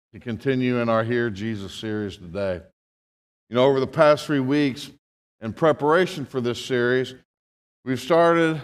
to continue in our Hear Jesus series today. You know, over the past 3 weeks, in preparation for this series, we've started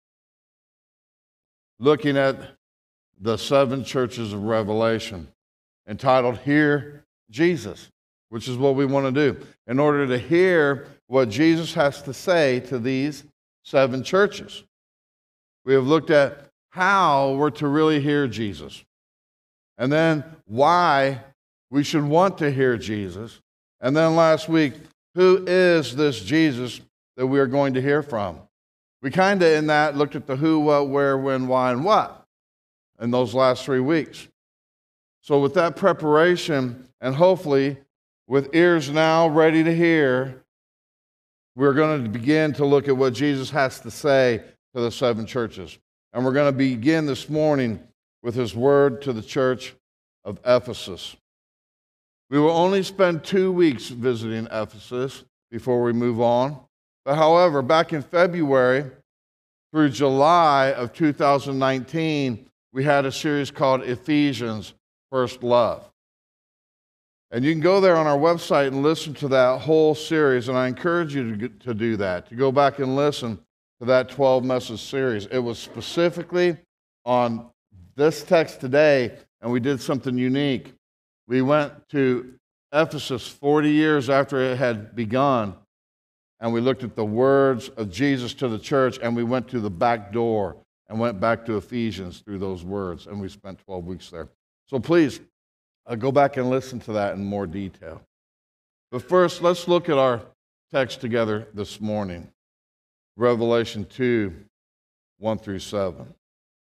looking at the 7 churches of Revelation, entitled Hear Jesus, which is what we want to do in order to hear what Jesus has to say to these 7 churches. We have looked at how we're to really hear Jesus, and then why we should want to hear Jesus, and then last week, who is this Jesus that we are going to hear from? We kind of in that looked at the who, what, where, when, why, and what in those last 3 weeks. So with that preparation, and hopefully with ears now ready to hear, we're going to begin to look at what Jesus has to say to the 7 churches. And we're going to begin this morning with his word to the church of Ephesus. We will only spend 2 weeks visiting Ephesus before we move on. But however, back in February through July of 2019, we had a series called Ephesians, First Love. And you can go there on our website and listen to that whole series, and I encourage you to do that, to go back and listen to that 12-message series. It was specifically on this text today, and we did something unique. We went to Ephesus 40 years after it had begun, and we looked at the words of Jesus to the church, and we went to the back door and went back to Ephesians through those words, and we spent 12 weeks there. So please, go back and listen to that in more detail. But first, let's look at our text together this morning. Revelation 2, 1 through 7.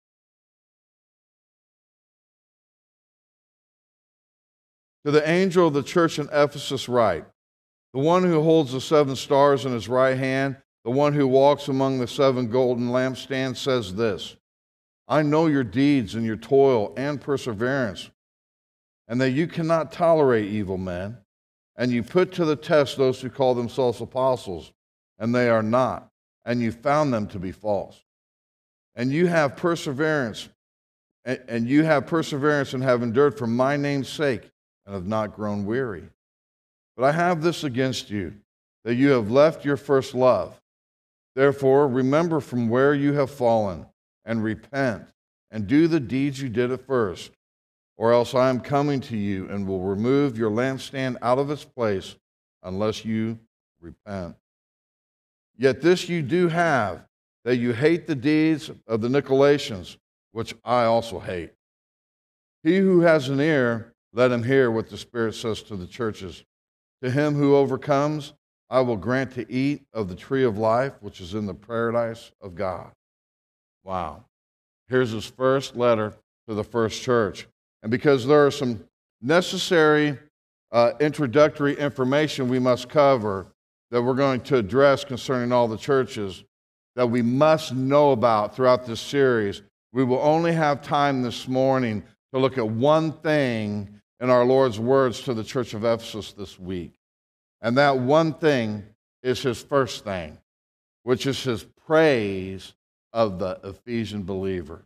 To the angel of the church in Ephesus write, the one who holds the 7 stars in his right hand, the one who walks among the 7 golden lampstands says this, I know your deeds and your toil and perseverance, and that you cannot tolerate evil men, and you put to the test those who call themselves apostles, and they are not, and you found them to be false. And you have perseverance, and have endured for my name's sake, and have not grown weary. But I have this against you, that you have left your first love. Therefore, remember from where you have fallen, and repent, and do the deeds you did at first. Or else I am coming to you and will remove your lampstand out of its place unless you repent. Yet this you do have, that you hate the deeds of the Nicolaitans, which I also hate. He who has an ear, let him hear what the Spirit says to the churches. To him who overcomes, I will grant to eat of the tree of life, which is in the paradise of God. Wow. Here's his first letter to the first church. And because there are some necessary introductory information we must cover that we're going to address concerning all the churches that we must know about throughout this series, we will only have time this morning to look at one thing in our Lord's words to the church of Ephesus this week. And that one thing is his first thing, which is his praise of the Ephesian believer.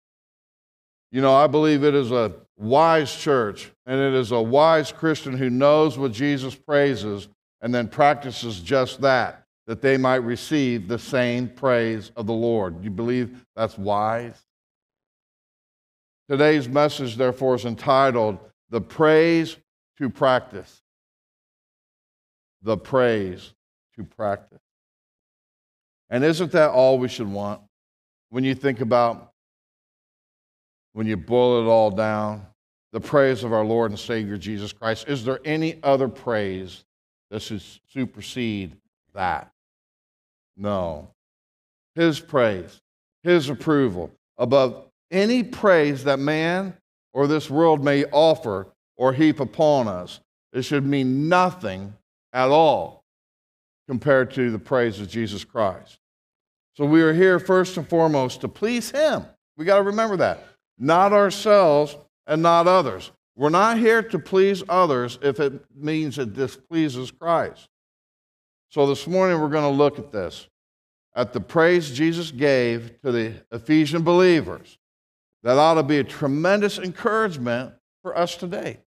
You know, I believe it is a wise church, and it is a wise Christian who knows what Jesus praises and then practices just that they might receive the same praise of the Lord. Do you believe that's wise? Today's message, therefore, is entitled, The Praise to Practice. The praise to practice. And isn't that all we should want? When you think about, when you boil it all down, the praise of our Lord and Savior Jesus Christ, is there any other praise that should supersede that? No. His praise, his approval, above any praise that man or this world may offer or heap upon us, it should mean nothing at all compared to the praise of Jesus Christ. So we are here first and foremost to please him. We got to remember that. Not ourselves and not others. We're not here to please others if it means it displeases Christ. So this morning we're going to look at this, at the praise Jesus gave to the Ephesian believers. That ought to be a tremendous encouragement for us today.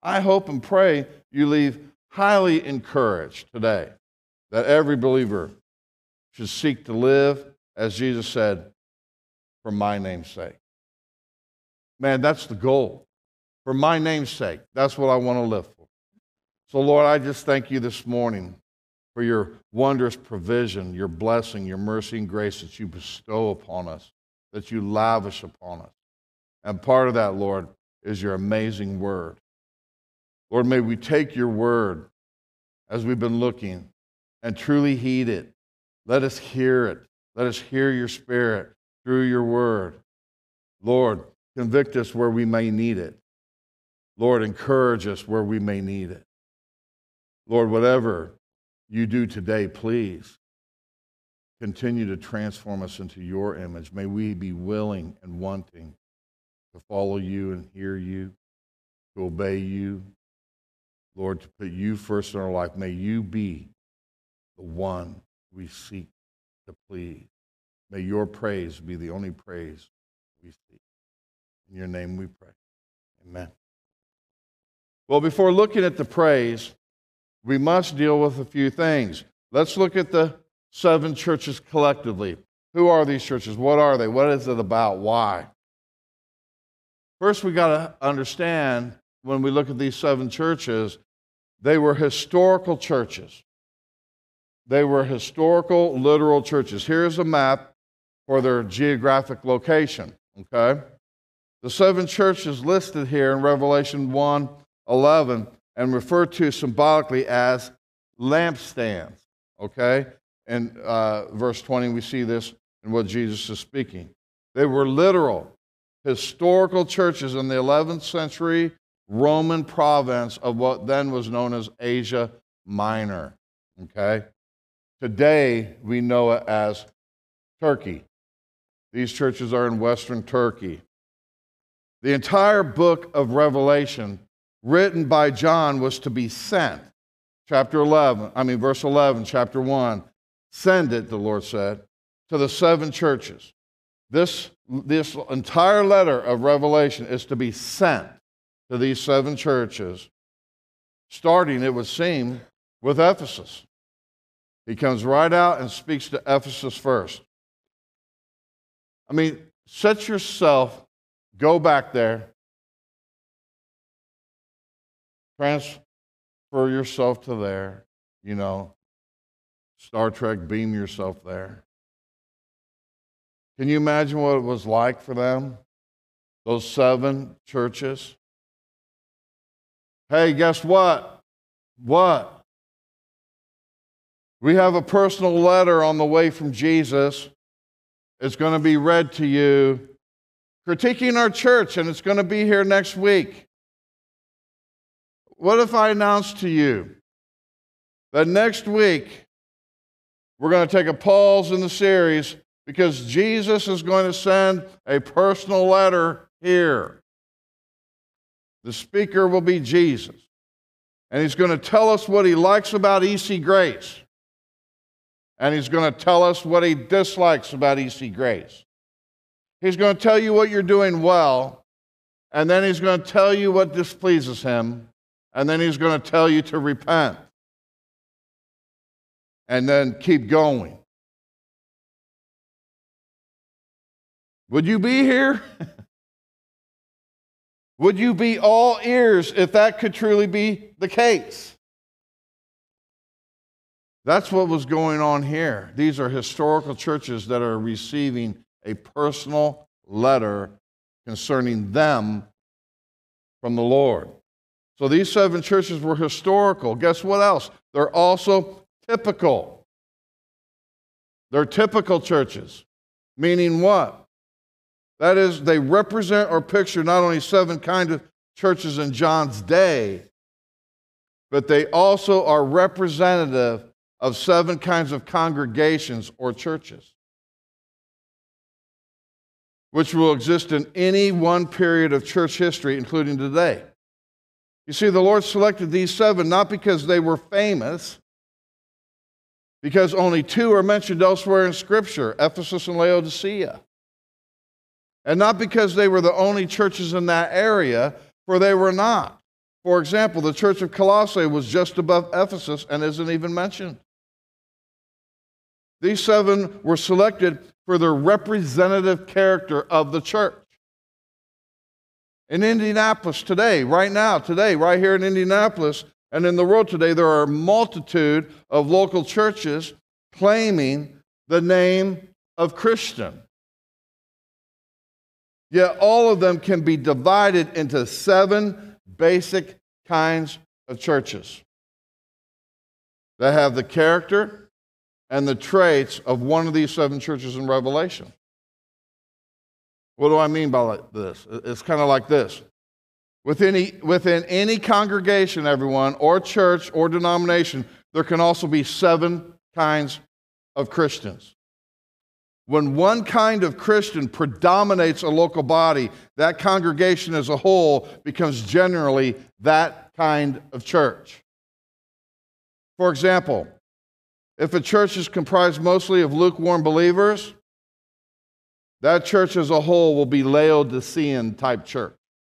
I hope and pray you leave highly encouraged today that every believer should seek to live, as Jesus said, for my name's sake. Man, that's the goal. For my name's sake, that's what I want to live for. So, Lord, I just thank you this morning for your wondrous provision, your blessing, your mercy and grace that you bestow upon us, that you lavish upon us. And part of that, Lord, is your amazing word. Lord, may we take your word as we've been looking and truly heed it. Let us hear it. Let us hear your spirit through your word. Lord, convict us where we may need it. Lord, encourage us where we may need it. Lord, whatever you do today, please continue to transform us into your image. May we be willing and wanting to follow you and hear you, to obey you. Lord, to put you first in our life. May you be the one we seek to please. May your praise be the only praise we seek. In your name we pray. Amen. Well, before looking at the praise, we must deal with a few things. Let's look at the 7 churches collectively. Who are these churches? What are they? What is it about? Why? First, we got to understand when we look at these 7 churches, they were historical churches. They were historical, literal churches. Here's a map for their geographic location, okay? The 7 churches listed here in Revelation 1:11 and referred to symbolically as lampstands, okay? In verse 20, we see this in what Jesus is speaking. They were literal, historical churches in the 11th century Roman province of what then was known as Asia Minor, okay? Today, we know it as Turkey. These churches are in Western Turkey. The entire book of Revelation, written by John, was to be sent. Verse 11, chapter 1. Send it, the Lord said, to the 7 churches. This entire letter of Revelation is to be sent to these 7 churches, starting, it would seem, with Ephesus. He comes right out and speaks to Ephesus first. I mean, set yourself, go back there, transfer yourself to there, Star Trek, beam yourself there. Can you imagine what it was like for them? Those 7 churches? Hey, guess what? What? We have a personal letter on the way from Jesus. It's going to be read to you, critiquing our church, and it's going to be here next week. What if I announce to you that next week we're going to take a pause in the series because Jesus is going to send a personal letter here. The speaker will be Jesus, and he's going to tell us what he likes about EC Grace. And he's going to tell us what he dislikes about EC Grace. He's going to tell you what you're doing well, and then he's going to tell you what displeases him, and then he's going to tell you to repent. And then keep going. Would you be here? Would you be all ears if that could truly be the case? That's what was going on here. These are historical churches that are receiving a personal letter concerning them from the Lord. So these 7 churches were historical. Guess what else? They're also typical. They're typical churches. Meaning what? That is, they represent or picture not only 7 kinds of churches in John's day, but they also are representative of 7 kinds of congregations or churches, which will exist in any one period of church history, including today. You see, the Lord selected these 7 not because they were famous, because only 2 are mentioned elsewhere in Scripture, Ephesus and Laodicea. And not because they were the only churches in that area, for they were not. For example, the church of Colossae was just above Ephesus and isn't even mentioned. These 7 were selected for their representative character of the church. In Indianapolis today, right here in Indianapolis and in the world today, there are a multitude of local churches claiming the name of Christian. Yet all of them can be divided into 7 basic kinds of churches that have the character and the traits of one of these 7 churches in Revelation. What do I mean by this? It's kind of like this. Within any congregation, everyone, or church or denomination, there can also be 7 kinds of Christians. When one kind of Christian predominates a local body, that congregation as a whole becomes generally that kind of church. For example, if a church is comprised mostly of lukewarm believers, that church as a whole will be Laodicean type church.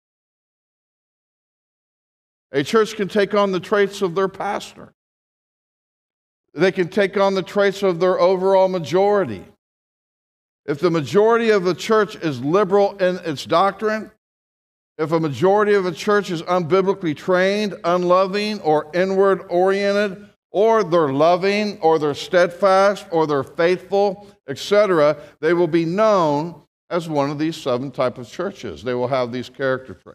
A church can take on the traits of their pastor. They can take on the traits of their overall majority. If the majority of a church is liberal in its doctrine, if a majority of a church is unbiblically trained, unloving, or inward-oriented, or they're loving, or they're steadfast, or they're faithful, etc., they will be known as one of these 7 types of churches. They will have these character traits.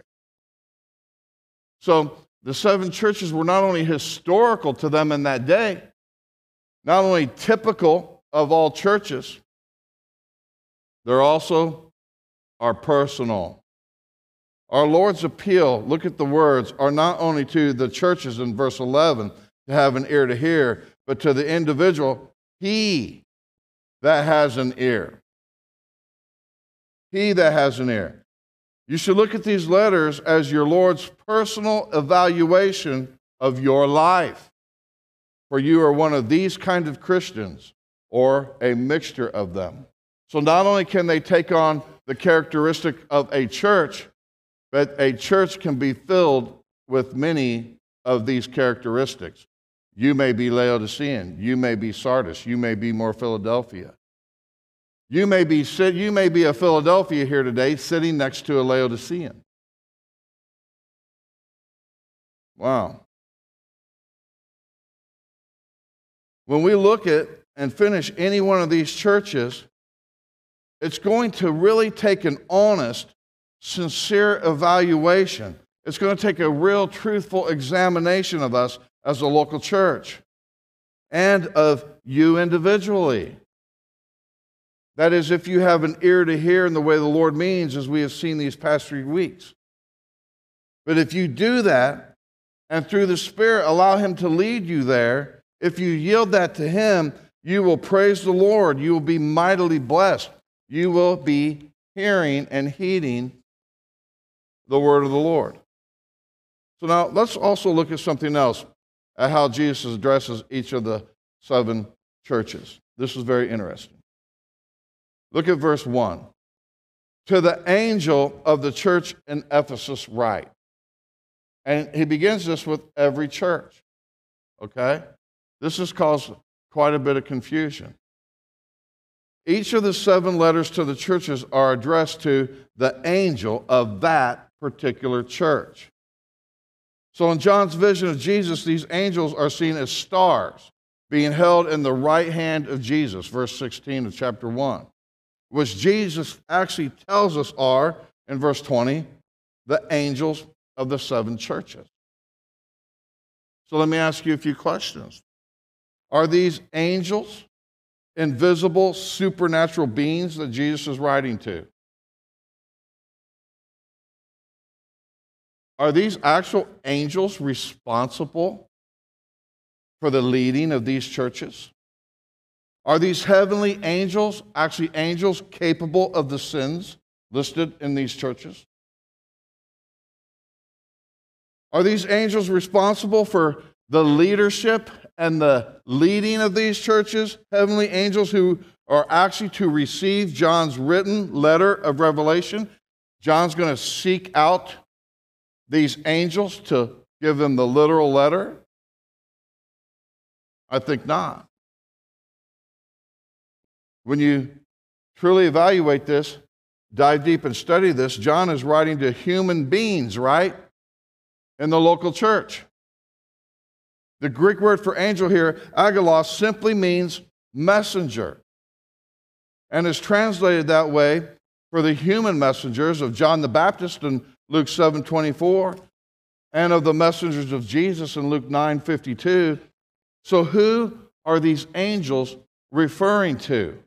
So the 7 churches were not only historical to them in that day, not only typical of all churches, they're also are personal. Our Lord's appeal, look at the words, are not only to the churches in verse 11 to have an ear to hear, but to the individual, he that has an ear. He that has an ear. You should look at these letters as your Lord's personal evaluation of your life. For you are one of these kind of Christians, or a mixture of them. So not only can they take on the characteristic of a church, but a church can be filled with many of these characteristics. You may be Laodicean. You may be Sardis. You may be more Philadelphia. You may be a Philadelphia here today sitting next to a Laodicean. Wow. When we look at and finish any one of these churches, it's going to really take an honest, sincere evaluation. It's going to take a real, truthful examination of us as a local church and of you individually. That is, if you have an ear to hear in the way the Lord means, as we have seen these past 3 weeks. But if you do that, and through the Spirit allow Him to lead you there, if you yield that to Him, you will praise the Lord. You will be mightily blessed. You will be hearing and heeding the word of the Lord. So now let's also look at something else, at how Jesus addresses each of the 7 churches. This is very interesting. Look at verse 1. To the angel of the church in Ephesus write. And he begins this with every church. Okay? This has caused quite a bit of confusion. Each of the 7 letters to the churches are addressed to the angel of that particular church. So in John's vision of Jesus, these angels are seen as stars being held in the right hand of Jesus, verse 16 of chapter 1, which Jesus actually tells us are, in verse 20, the angels of the 7 churches. So let me ask you a few questions. Are these angels invisible, supernatural beings that Jesus is writing to? Are these actual angels responsible for the leading of these churches? Are these heavenly angels actually angels capable of the sins listed in these churches? Are these angels responsible for the leadership and the leading of these churches? Heavenly angels who are actually to receive John's written letter of Revelation. John's going to seek out these angels to give them the literal letter? I think not. When you truly evaluate this, dive deep and study this, John is writing to human beings, right? In the local church. The Greek word for angel here, angelos, simply means messenger, and is translated that way for the human messengers of John the Baptist in Luke 7:24, and of the messengers of Jesus in Luke 9:52. So who are these angels referring to?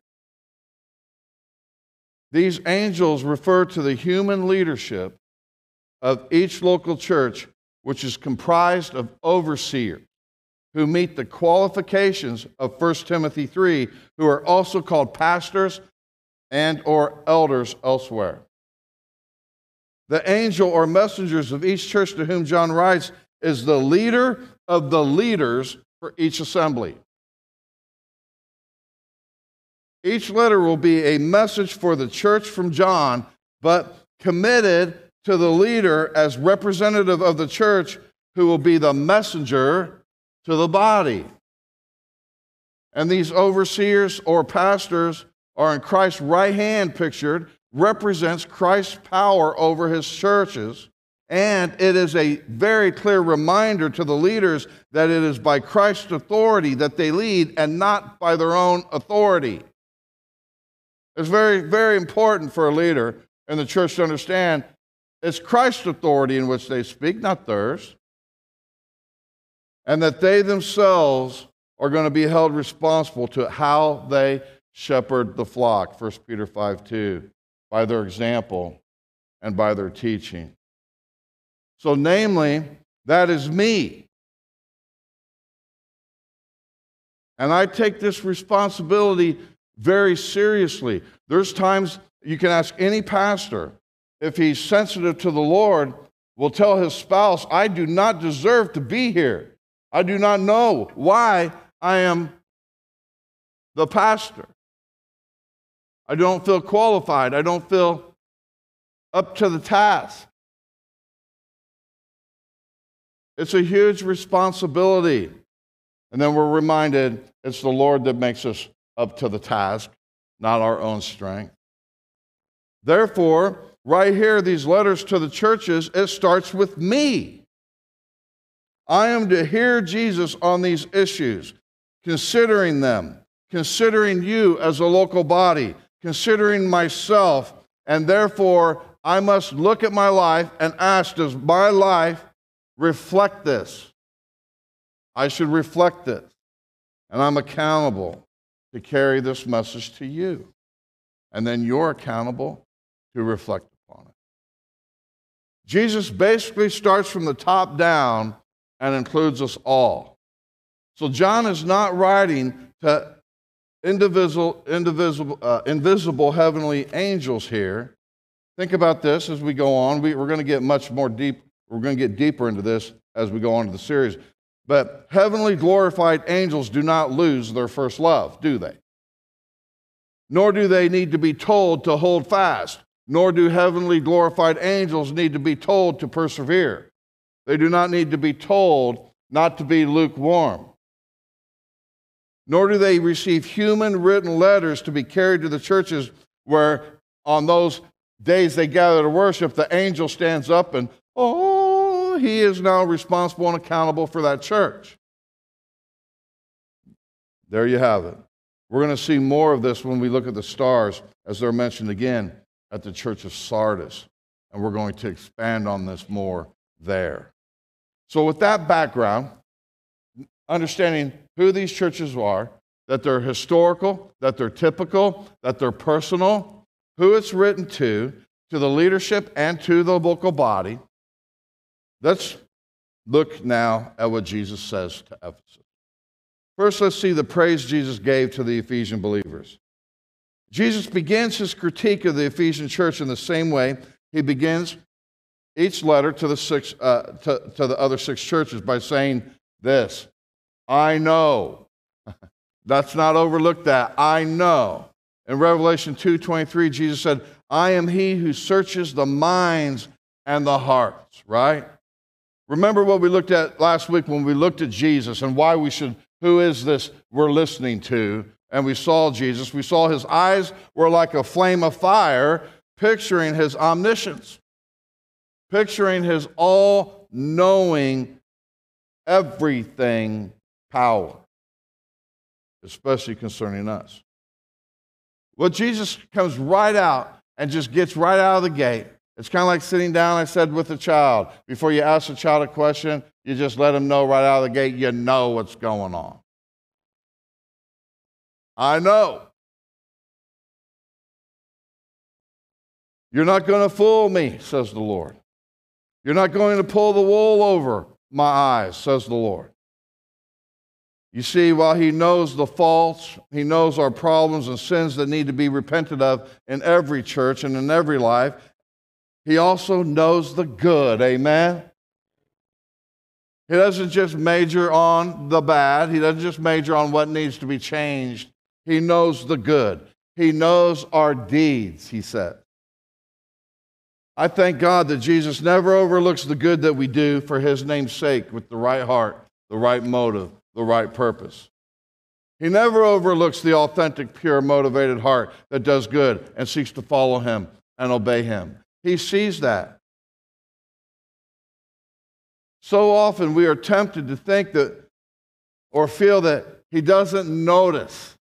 These angels refer to the human leadership of each local church, which is comprised of overseers who meet the qualifications of 1 Timothy 3, who are also called pastors and or elders elsewhere. The angel or messengers of each church to whom John writes is the leader of the leaders for each assembly. Each letter will be a message for the church from John, but committed to the leader as representative of the church, who will be the messenger to the body. And these overseers or pastors are in Christ's right hand pictured, represents Christ's power over his churches, and it is a very clear reminder to the leaders that it is by Christ's authority that they lead and not by their own authority. It's very, very important for a leader in the church to understand it's Christ's authority in which they speak, not theirs, and that they themselves are going to be held responsible to how they shepherd the flock, 1 Peter 5:2, by their example and by their teaching. So namely, that is me. And I take this responsibility very seriously. There's times you can ask any pastor, if he's sensitive to the Lord, will tell his spouse, I do not deserve to be here. I do not know why I am the pastor. I don't feel qualified. I don't feel up to the task. It's a huge responsibility. And then we're reminded it's the Lord that makes us up to the task, not our own strength. Therefore, right here, these letters to the churches, it starts with me. I am to hear Jesus on these issues, considering them, considering you as a local body, considering myself, and therefore I must look at my life and ask, does my life reflect this? I should reflect this, and I'm accountable to carry this message to you. And then you're accountable to reflect upon it. Jesus basically starts from the top down and includes us all. So John is not writing to invisible heavenly angels here. Think about this as we go on. We're going to get much more deep. We're going to get deeper into this as we go on to the series. But heavenly glorified angels do not lose their first love, do they? Nor do they need to be told to hold fast. Nor do heavenly glorified angels need to be told to persevere. They do not need to be told not to be lukewarm. Nor do they receive human written letters to be carried to the churches where on those days they gather to worship, the angel stands up and, he is now responsible and accountable for that church. There you have it. We're going to see more of this when we look at the stars, as they're mentioned again at the church of Sardis. And we're going to expand on this more there. So with that background, understanding who these churches are, that they're historical, that they're typical, that they're personal, who it's written to the leadership and to the local body, let's look now at what Jesus says to Ephesus. First, let's see the praise Jesus gave to the Ephesian believers. Jesus begins his critique of the Ephesian church in the same way he begins each letter to the other six churches by saying this, I know. Let's not overlook that. I know. In Revelation 2:23, Jesus said, I am he who searches the minds and the hearts, right? Remember what we looked at last week when we looked at Jesus and why we should, who is this we're listening to? And we saw Jesus. We saw his eyes were like a flame of fire, picturing his omniscience, picturing his all-knowing, everything power, especially concerning us. Well, Jesus comes right out and just gets right out of the gate. It's kind of like sitting down, I said, with a child. Before you ask a child a question, you just let them know right out of the gate, you know what's going on. I know. You're not going to fool me, says the Lord. You're not going to pull the wool over my eyes, says the Lord. You see, while he knows the faults, he knows our problems and sins that need to be repented of in every church and in every life, he also knows the good, amen? He doesn't just major on the bad. He doesn't just major on what needs to be changed. He knows the good. He knows our deeds, he said. I thank God that Jesus never overlooks the good that we do for his name's sake with the right heart, the right motive, the right purpose. He never overlooks the authentic, pure, motivated heart that does good and seeks to follow him and obey him. He sees that. So often we are tempted to think that or feel that he doesn't notice.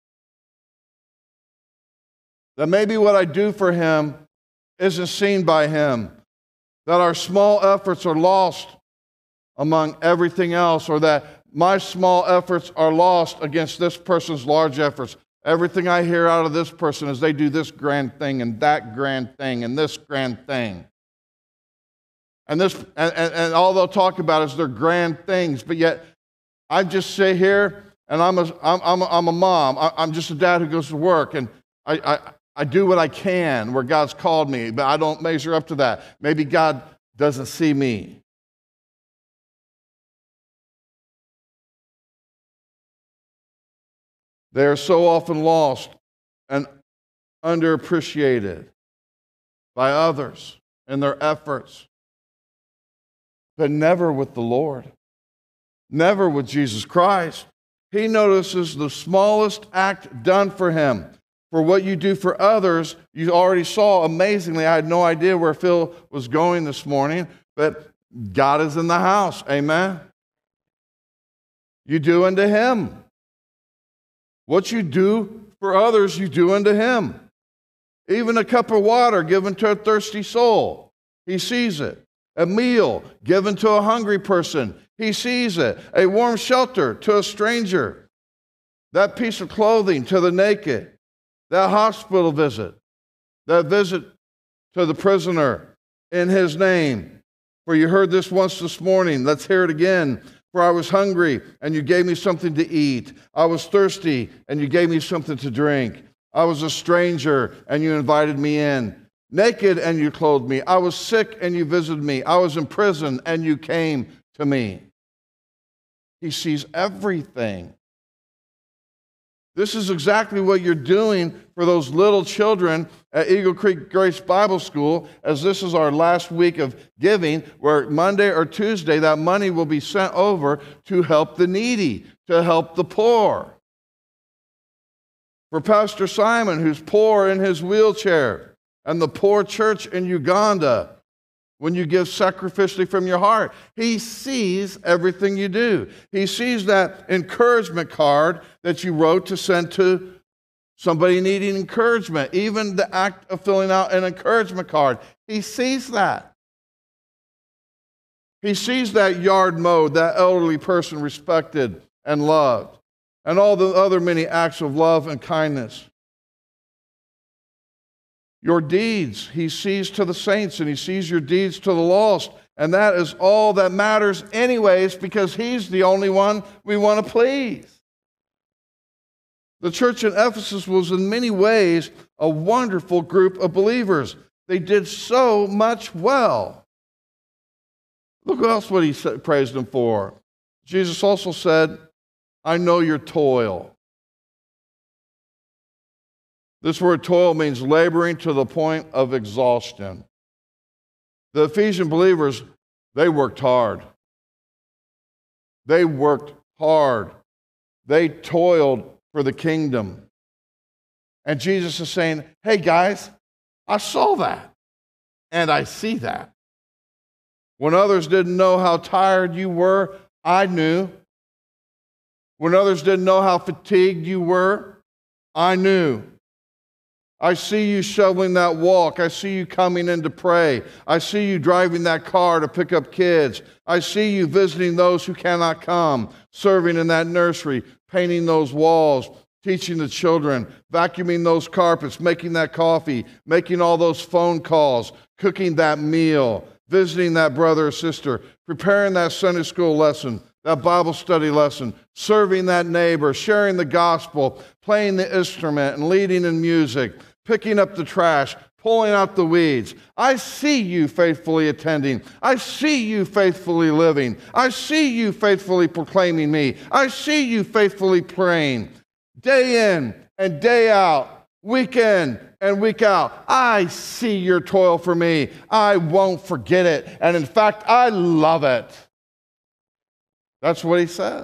That maybe what I do for him isn't seen by him. That our small efforts are lost among everything else, or that my small efforts are lost against this person's large efforts. Everything I hear out of this person is they do this grand thing and that grand thing and this grand thing. And all they'll talk about is their grand things, but yet I just sit here and I'm a mom. I'm just a dad who goes to work, and I do what I can where God's called me, but I don't measure up to that. Maybe God doesn't see me. They are so often lost and underappreciated by others in their efforts, but never with the Lord, never with Jesus Christ. He notices the smallest act done for him. For what you do for others, you already saw amazingly. I had no idea where Phil was going this morning, but God is in the house. Amen? You do unto him. What you do for others, you do unto him. Even a cup of water given to a thirsty soul, he sees it. A meal given to a hungry person, he sees it. A warm shelter to a stranger. That piece of clothing to the naked. That hospital visit. That visit to the prisoner in his name. For you heard this once this morning. Let's hear it again. For I was hungry, and you gave me something to eat. I was thirsty, and you gave me something to drink. I was a stranger, and you invited me in. Naked, and you clothed me. I was sick, and you visited me. I was in prison, and you came to me. He sees everything. This is exactly what you're doing for those little children at Eagle Creek Grace Bible School, as this is our last week of giving, where Monday or Tuesday that money will be sent over to help the needy, to help the poor. For Pastor Simon, who's poor in his wheelchair, and the poor church in Uganda, when you give sacrificially from your heart, he sees everything you do. He sees that encouragement card that you wrote to send to somebody needing encouragement, even the act of filling out an encouragement card. He sees that. He sees that yard mowed, that elderly person respected and loved, and all the other many acts of love and kindness. Your deeds, he sees to the saints, and he sees your deeds to the lost. And that is all that matters anyways, because he's the only one we want to please. The church in Ephesus was in many ways a wonderful group of believers. They did so much well. Look else what he praised them for. Jesus also said, I know your toil. This word toil means laboring to the point of exhaustion. The Ephesian believers, they worked hard. They worked hard. They toiled for the kingdom. And Jesus is saying, hey guys, I saw that. And I see that. When others didn't know how tired you were, I knew. When others didn't know how fatigued you were, I knew. I see you shoveling that walk. I see you coming in to pray. I see you driving that car to pick up kids. I see you visiting those who cannot come, serving in that nursery, painting those walls, teaching the children, vacuuming those carpets, making that coffee, making all those phone calls, cooking that meal, visiting that brother or sister, preparing that Sunday school lesson, that Bible study lesson, serving that neighbor, sharing the gospel, playing the instrument and leading in music, picking up the trash, pulling out the weeds. I see you faithfully attending. I see you faithfully living. I see you faithfully proclaiming me. I see you faithfully praying. Day in and day out, week in and week out. I see your toil for me. I won't forget it. And in fact, I love it. That's what he says.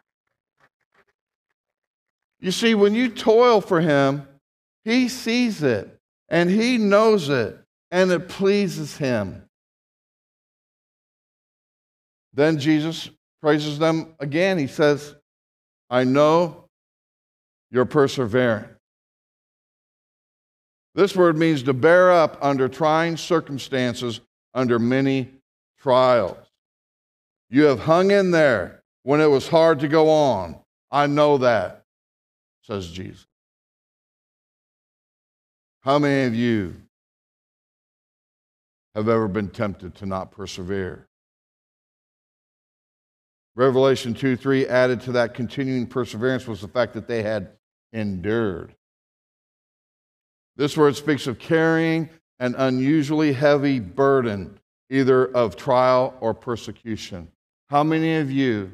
You see, when you toil for him, he sees it and he knows it and it pleases him. Then Jesus praises them again. He says, I know you're persevering. This word means to bear up under trying circumstances, under many trials. You have hung in there when it was hard to go on. I know that, says Jesus. How many of you have ever been tempted to not persevere? Revelation 2:3 added to that continuing perseverance was the fact that they had endured. This word speaks of carrying an unusually heavy burden, either of trial or persecution. How many of you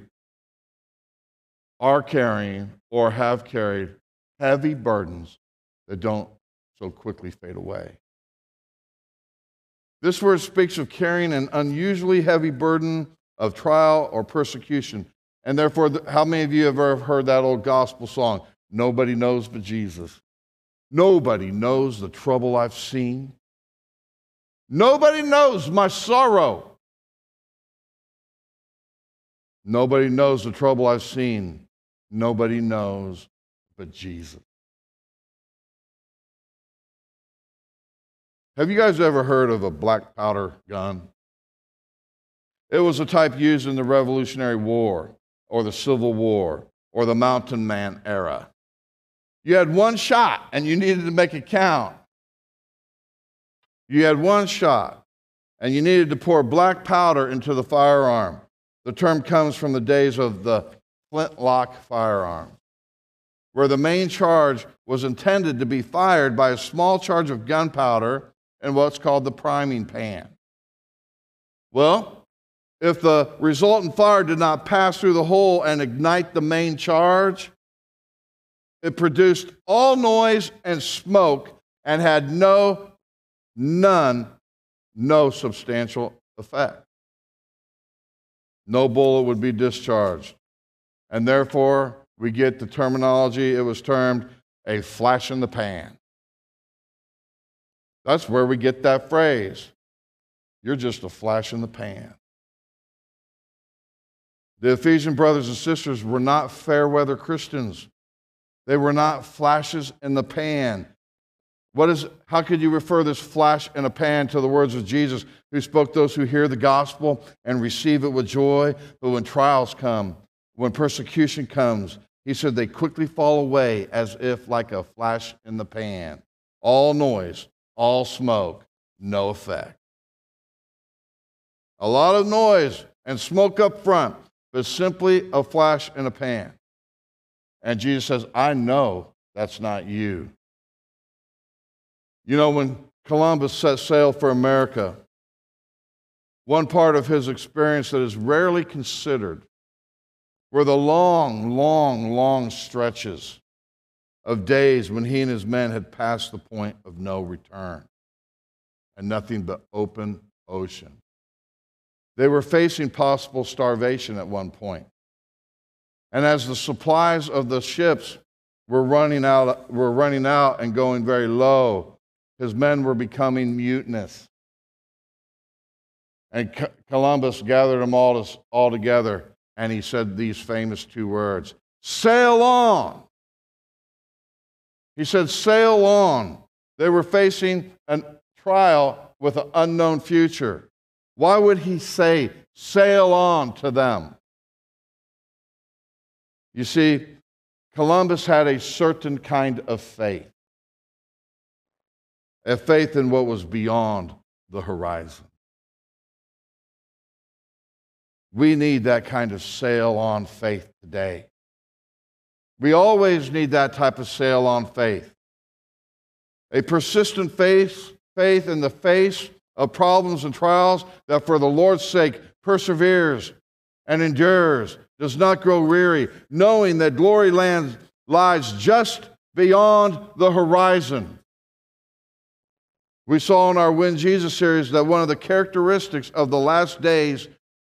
are carrying or have carried heavy burdens that don't so quickly fade away? This word speaks of carrying an unusually heavy burden of trial or persecution. And therefore, how many of you have ever heard that old gospel song, Nobody Knows But Jesus? Nobody knows the trouble I've seen. Nobody knows my sorrow. Nobody knows the trouble I've seen. Nobody knows but Jesus. Have you guys ever heard of a black powder gun? It was a type used in the Revolutionary War or the Civil War or the Mountain Man era. You had one shot and you needed to make it count. You had one shot and you needed to pour black powder into the firearm. The term comes from the days of the flintlock firearm, where the main charge was intended to be fired by a small charge of gunpowder in what's called the priming pan. Well, if the resultant fire did not pass through the hole and ignite the main charge, it produced all noise and smoke and had no substantial effect. No bullet would be discharged. And therefore, we get the terminology, it was termed a flash in the pan. That's where we get that phrase. You're just a flash in the pan. The Ephesian brothers and sisters were not fair weather Christians. They were not flashes in the pan. How could you refer this flash in a pan to the words of Jesus, who spoke those who hear the gospel and receive it with joy? But when trials come, when persecution comes, he said they quickly fall away as if like a flash in the pan. All noise, all smoke, no effect. A lot of noise and smoke up front, but simply a flash in a pan. And Jesus says, I know that's not you. You know, when Columbus set sail for America, one part of his experience that is rarely considered were the long stretches of days when he and his men had passed the point of no return and nothing but open ocean. They were facing possible starvation at one point. And as the supplies of the ships were running out and going very low, his men were becoming mutinous. And Columbus gathered them all together, and he said these famous two words, "Sail on!" He said, "Sail on." They were facing a trial with an unknown future. Why would he say, "Sail on" to them? You see, Columbus had a certain kind of faith, a faith in what was beyond the horizon. We need that kind of sail-on faith today. We always need that type of sail-on faith. A persistent faith in the face of problems and trials that for the Lord's sake perseveres and endures, does not grow weary, knowing that glory land lies just beyond the horizon. We saw in our When Jesus series that one of the characteristics of the last days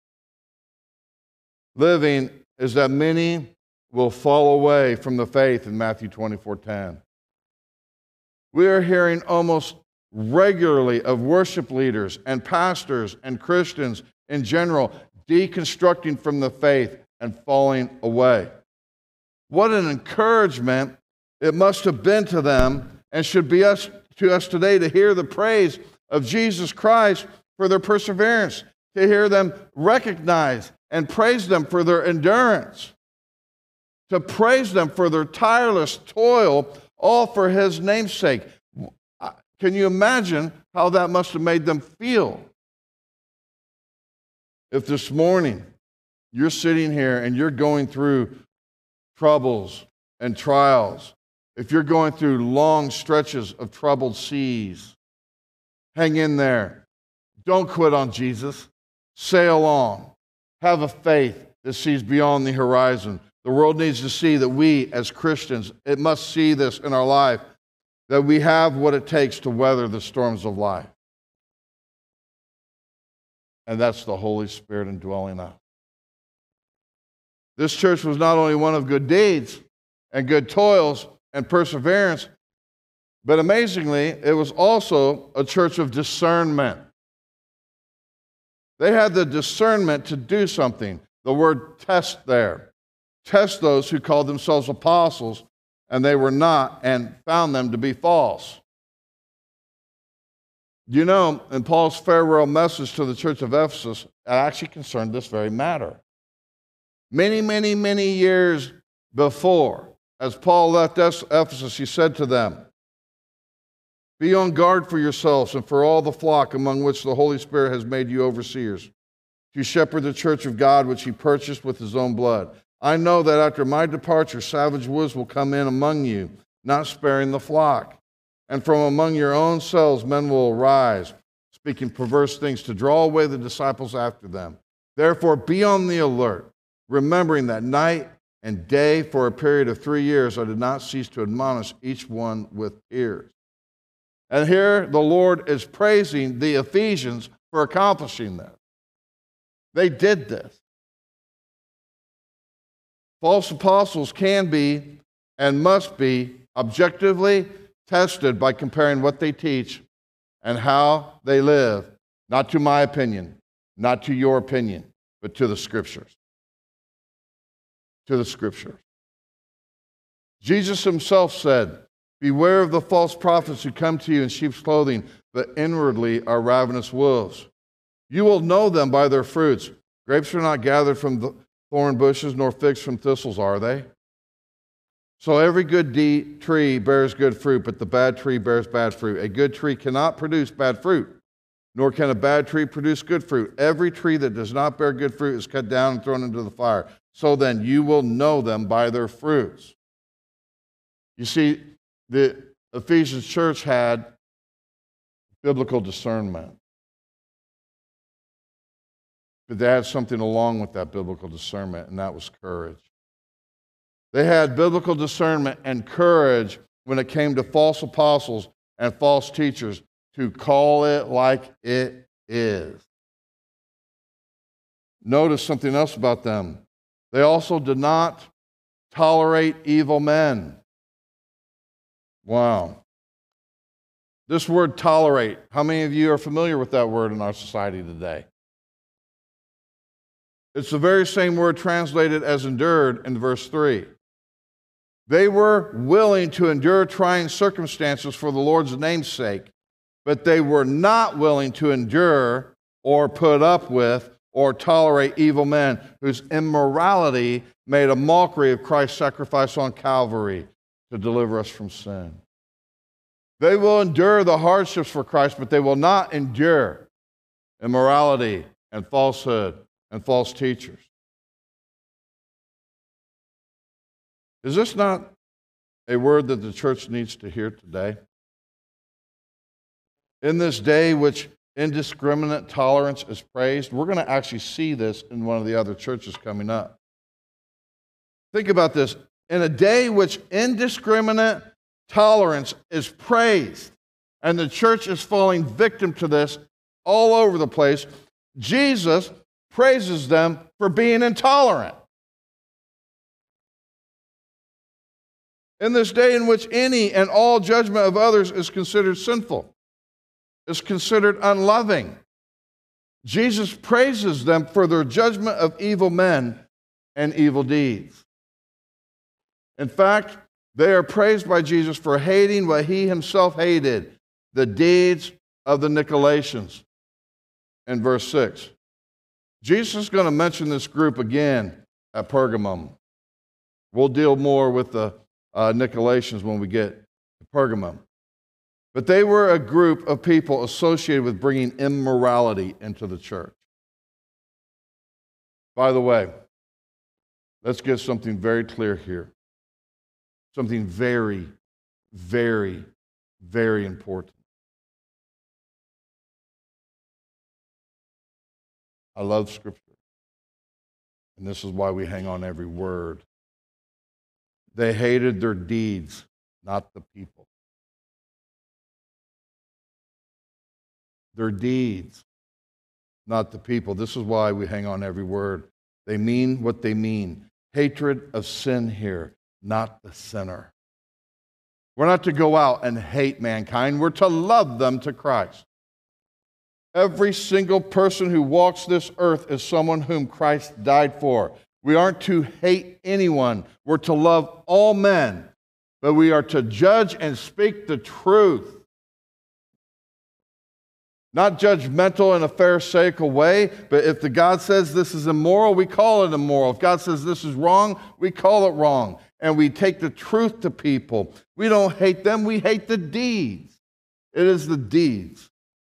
living is that many will fall away from the faith in Matthew 24:10. We are hearing almost regularly of worship leaders and pastors and Christians in general deconstructing from the faith and falling away. What an encouragement it must have been to them and should be to us today to hear the praise of Jesus Christ for their perseverance, to hear them recognize and praise them for their endurance, to praise them for their tireless toil, all for His name's sake. Can you imagine how that must have made them feel? If this morning you're sitting here and you're going through troubles and trials, if you're going through long stretches of troubled seas, hang in there. Don't quit on Jesus. Sail on. Have a faith that sees beyond the horizon. The world needs to see that we, as Christians, it must see this in our life, that we have what it takes to weather the storms of life. And that's the Holy Spirit indwelling us. This church was not only one of good deeds and good toils and perseverance, but amazingly, it was also a church of discernment. They had the discernment to do something. The word test there. Test those who called themselves apostles, and they were not, and found them to be false. You know, in Paul's farewell message to the church of Ephesus, it actually concerned this very matter. Many years before, as Paul left Ephesus, he said to them, "Be on guard for yourselves and for all the flock among which the Holy Spirit has made you overseers, to shepherd the church of God which He purchased with His own blood. I know that after my departure, savage wolves will come in among you, not sparing the flock. And from among your own selves men will arise, speaking perverse things to draw away the disciples after them. Therefore be on the alert, remembering that night and day for a period of 3 years I did not cease to admonish each one with tears." And here the Lord is praising the Ephesians for accomplishing this. They did this. False apostles can be and must be objectively tested by comparing what they teach and how they live, not to my opinion, not to your opinion, but to the Scriptures. To the Scriptures. Jesus Himself said, "Beware of the false prophets who come to you in sheep's clothing, but inwardly are ravenous wolves. You will know them by their fruits. Grapes are not gathered from the thorn bushes, nor figs from thistles, are they? So every good tree bears good fruit, but the bad tree bears bad fruit. A good tree cannot produce bad fruit, nor can a bad tree produce good fruit. Every tree that does not bear good fruit is cut down and thrown into the fire. So then you will know them by their fruits." You see, the Ephesians church had biblical discernment. But they had something along with that biblical discernment, and that was courage. They had biblical discernment and courage when it came to false apostles and false teachers to call it like it is. Notice something else about them. They also did not tolerate evil men. Wow. This word tolerate, how many of you are familiar with that word in our society today? It's the very same word translated as endured in verse 3. They were willing to endure trying circumstances for the Lord's name's sake, but they were not willing to endure or put up with or tolerate evil men whose immorality made a mockery of Christ's sacrifice on Calvary to deliver us from sin. They will endure the hardships for Christ, but they will not endure immorality and falsehood and false teachers. Is this not a word that the church needs to hear today? In this day which indiscriminate tolerance is praised, we're going to actually see this in one of the other churches coming up. Think about this. In a day which indiscriminate tolerance is praised, and the church is falling victim to this all over the place, Jesus praises them for being intolerant. In this day in which any and all judgment of others is considered sinful, is considered unloving, Jesus praises them for their judgment of evil men and evil deeds. In fact, they are praised by Jesus for hating what he himself hated, the deeds of the Nicolaitans. In verse 6, Jesus is going to mention this group again at Pergamum. We'll deal more with the Nicolaitans when we get to Pergamum. But they were a group of people associated with bringing immorality into the church. By the way, let's get something very clear here. Something very, very, very important. I love Scripture, and this is why we hang on every word. They hated their deeds, not the people. Their deeds, not the people. This is why we hang on every word. They mean what they mean. Hatred of sin here, not the sinner. We're not to go out and hate mankind. We're to love them to Christ. Every single person who walks this earth is someone whom Christ died for. We aren't to hate anyone. We're to love all men, but we are to judge and speak the truth. Not judgmental in a pharisaical way, but if the God says this is immoral, we call it immoral. If God says this is wrong, we call it wrong. And we take the truth to people. We don't hate them, we hate the deeds. It is the deeds.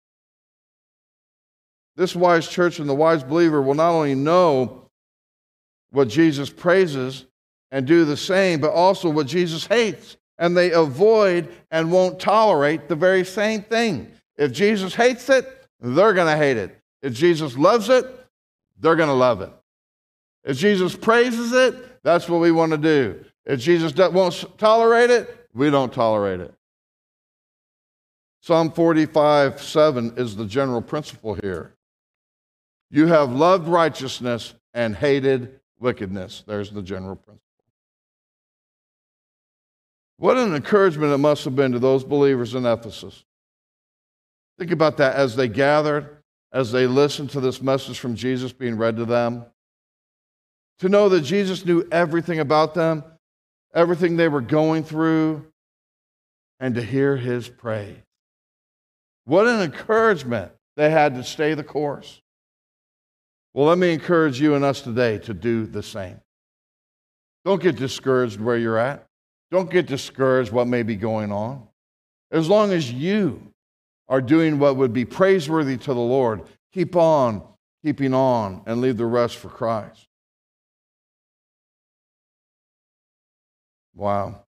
This wise church and the wise believer will not only know what Jesus praises and do the same, but also what Jesus hates. And they avoid and won't tolerate the very same thing. If Jesus hates it, they're going to hate it. If Jesus loves it, they're going to love it. If Jesus praises it, that's what we want to do. If Jesus won't tolerate it, we don't tolerate it. Psalm 45:7 is the general principle here. You have loved righteousness and hated wickedness. There's the general principle. What an encouragement it must have been to those believers in Ephesus. Think about that as they gathered, as they listened to this message from Jesus being read to them. To know that Jesus knew everything about them, everything they were going through, and to hear his praise. What an encouragement they had to stay the course. Well, let me encourage you and us today to do the same. Don't get discouraged where you're at. Don't get discouraged what may be going on. As long as you are doing what would be praiseworthy to the Lord, keep on keeping on and leave the rest for Christ. Wow.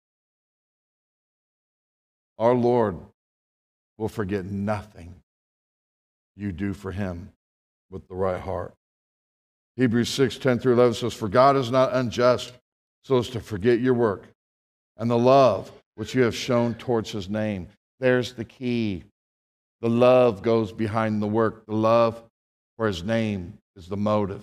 Our Lord will forget nothing you do for him with the right heart. Hebrews 6:10-11 says, "For God is not unjust so as to forget your work and the love which you have shown towards his name." There's the key. The love goes behind the work. The love for his name is the motive.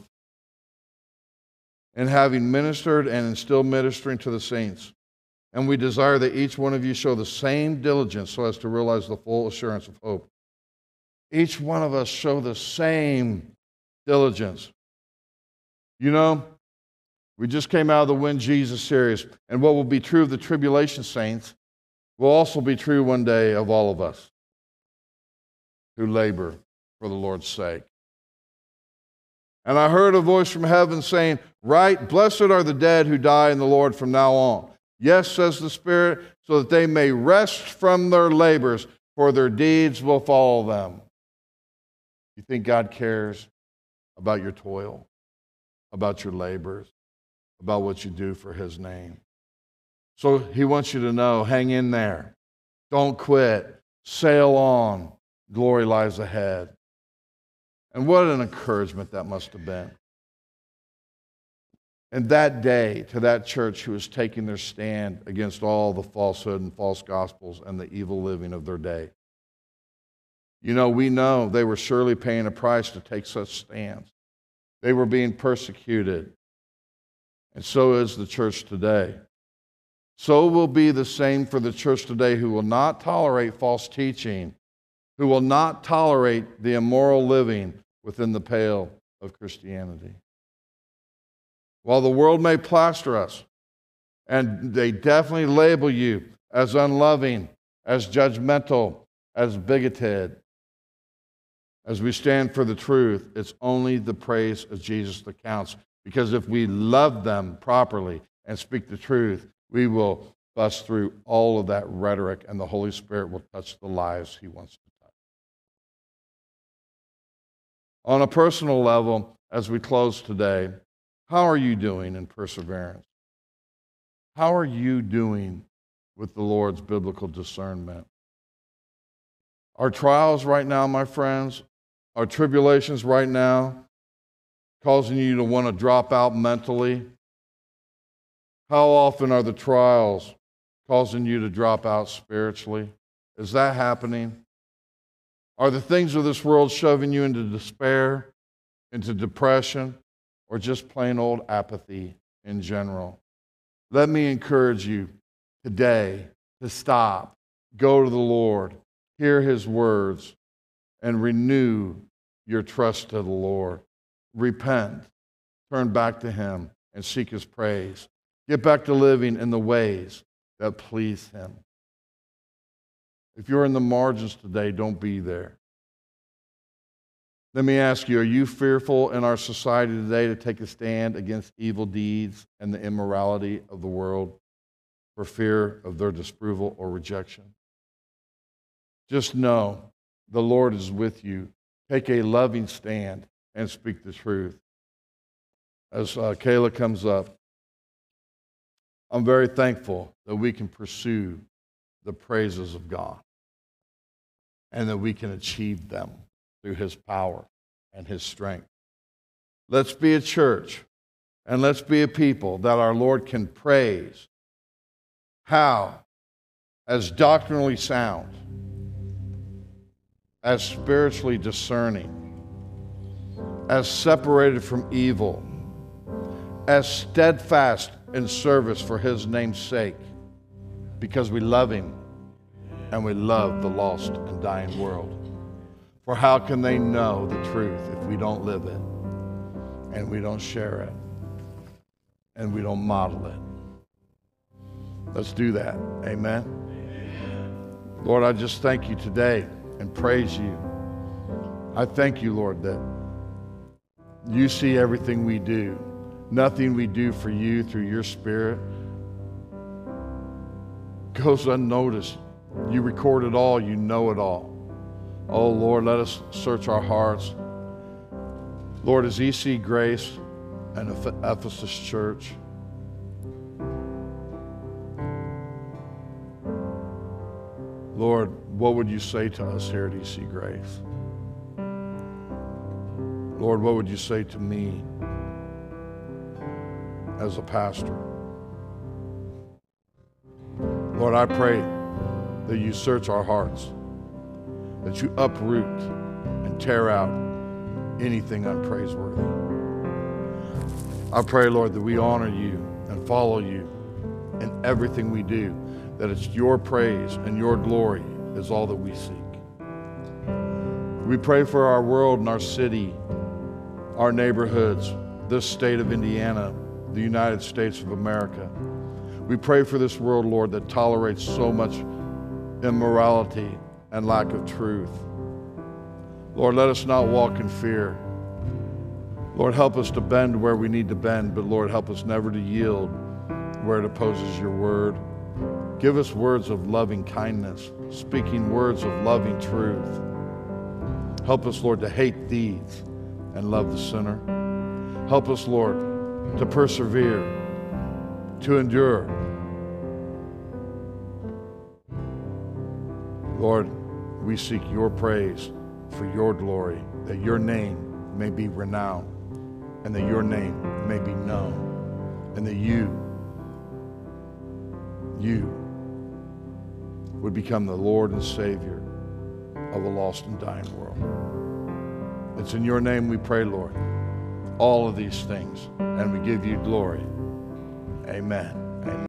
And having ministered and still ministering to the saints, and we desire that each one of you show the same diligence so as to realize the full assurance of hope. Each one of us show the same diligence. You know, we just came out of the Win Jesus series, and what will be true of the tribulation saints will also be true one day of all of us who labor for the Lord's sake. And I heard a voice from heaven saying, "Right, blessed are the dead who die in the Lord from now on. Yes, says the Spirit, so that they may rest from their labors, for their deeds will follow them." You think God cares about your toil, about your labors, about what you do for his name? So he wants you to know, hang in there. Don't quit. Sail on. Glory lies ahead. And what an encouragement that must have been. And that day, to that church who was taking their stand against all the falsehood and false gospels and the evil living of their day. You know, we know they were surely paying a price to take such stands. They were being persecuted. And so is the church today. So will be the same for the church today, who will not tolerate false teaching, who will not tolerate the immoral living within the pale of Christianity. While the world may plaster us, and they definitely label you as unloving, as judgmental, as bigoted, as we stand for the truth, it's only the praise of Jesus that counts. Because if we love them properly and speak the truth, we will bust through all of that rhetoric, and the Holy Spirit will touch the lives he wants to touch. On a personal level, as we close today, how are you doing in perseverance? How are you doing with the Lord's biblical discernment? Our trials right now, my friends, our tribulations right now, causing you to want to drop out mentally? How often are the trials causing you to drop out spiritually? Is that happening? Are the things of this world shoving you into despair, into depression, or just plain old apathy in general? Let me encourage you today to stop, go to the Lord, hear his words, and renew your trust to the Lord. Repent, turn back to him, and seek his praise. Get back to living in the ways that please him. If you're in the margins today, don't be there. Let me ask you, are you fearful in our society today to take a stand against evil deeds and the immorality of the world for fear of their disapproval or rejection? Just know the Lord is with you. Take a loving stand and speak the truth. As Kayla comes up, I'm very thankful that we can pursue the praises of God and that we can achieve them through his power and his strength. Let's be a church and let's be a people that our Lord can praise. How? As doctrinally sound, as spiritually discerning, as separated from evil, as steadfast in service for his name's sake, because we love him and we love the lost and dying world. For how can they know the truth if we don't live it and we don't share it and we don't model it? Let's do that. Amen. Lord, I just thank you today and praise you. I thank you, Lord, that you see everything we do. Nothing we do for you through your Spirit goes unnoticed. You record it all. You know it all. Oh, Lord, let us search our hearts. Lord, as EC Grace and Ephesus Church, Lord, what would you say to us here at EC Grace? Lord, what would you say to me as a pastor? Lord, I pray that you search our hearts, that you uproot and tear out anything unpraiseworthy. I pray, Lord, that we honor you and follow you in everything we do, that it's your praise and your glory is all that we seek. We pray for our world and our city, our neighborhoods, this state of Indiana, the United States of America. We pray for this world, Lord, that tolerates so much immorality and lack of truth. Lord, let us not walk in fear. Lord, help us to bend where we need to bend, but Lord, help us never to yield where it opposes your word. Give us words of loving kindness, speaking words of loving truth. Help us, Lord, to hate thieves and love the sinner. Help us, Lord, to persevere, to endure. Lord, we seek your praise for your glory, that your name may be renowned, and that your name may be known, and that you would become the Lord and Savior of a lost and dying world. It's in your name we pray, Lord, all of these things, and we give you glory. Amen. Amen.